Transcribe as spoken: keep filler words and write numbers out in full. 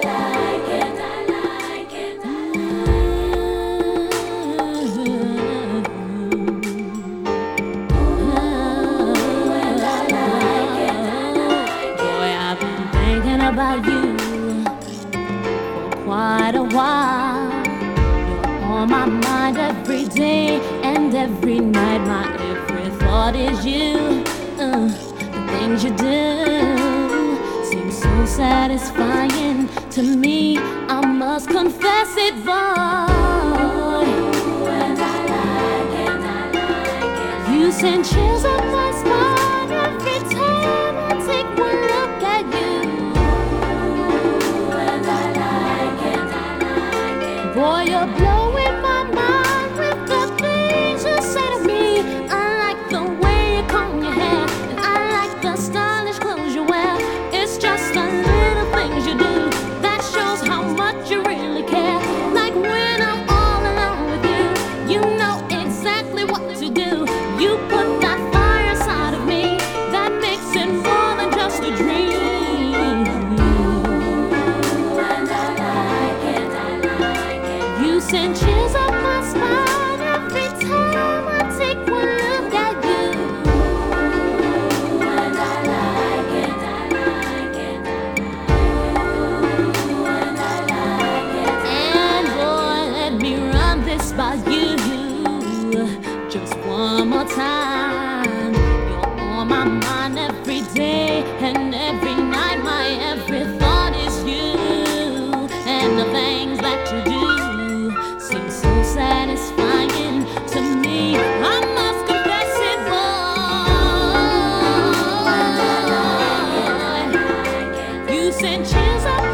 like it, I like it, I about you for quite a while. You're on my mind every day and every night. My every thought is you. Uh, the things you do seem so satisfying to me. I must confess it, boy. and I like it, I like it. You send chills up my spine every time I take one look at you. Boy, you're blowing my mind with the things you say to me. I like the way you comb your hair, and I like the stylish clothes you wear. It's just the little things you do that shows how much you really care. Like when I'm all alone with you, you know exactly what to do. You put that fire inside of me that makes it more than just a dream. Send chills up my spine every time I take one look at you. And I like it, I like it, and I like it. And boy, let me run this by you just one more time. You're on my mind every day and every night. My every thought is you, and the things that you do seems so satisfying to me. I must confess it, boy. You send chills up